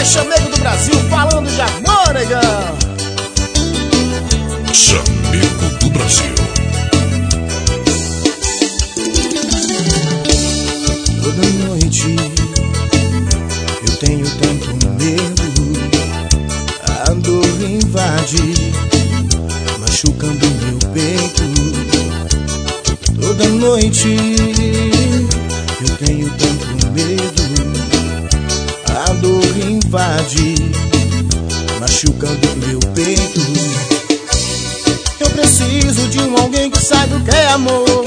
Chamego do Brasil, falando de amor, negão. Chamego do Brasil. Toda noite eu tenho tanto medo, a dor invade, machucando meu peito. Toda noite eu tenho tanto medo, a dor invade, machucando meu peito. Eu preciso de alguém que saiba o que é amor,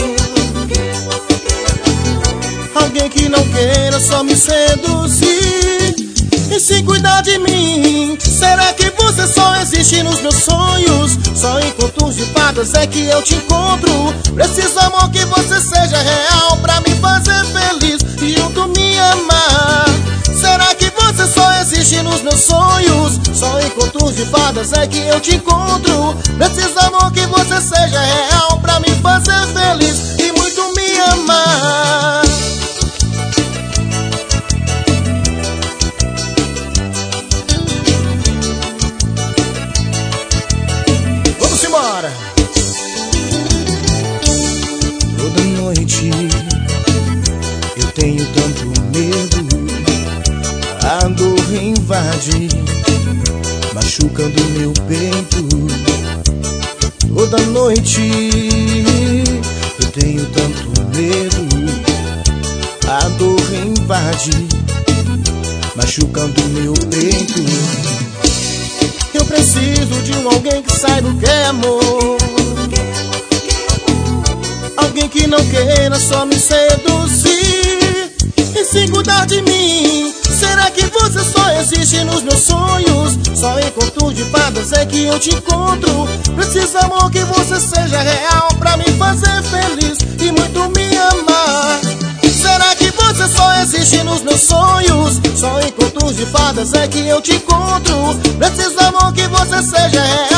alguém que não queira só me seduzir e se cuidar de mim. Será que você só existe nos meus sonhos? Só em contos de fadas é que eu te encontro. Preciso, amor, que você seja real pra me fazer feliz e junto me amar. Será que você só existe nos meus sonhos? Só em contos de fadas é que eu te encontro. Preciso, amor, que você seja real pra me fazer feliz e muito me amar. Vamos embora. Toda noite eu tenho tanto medo, a dor invade, machucando meu peito. Toda noite eu tenho tanto medo, a dor invade, machucando meu peito. Eu preciso de alguém que saiba o que é amor, alguém que não queira só me seduzir e se cuidar de mim. Será que você só existe nos meus sonhos? Só em contos de fadas é que eu te encontro. Preciso, amor, que você seja real pra me fazer feliz e muito me amar. Será que você só existe nos meus sonhos? Só em contos de fadas é que eu te encontro. Preciso, amor, que você seja real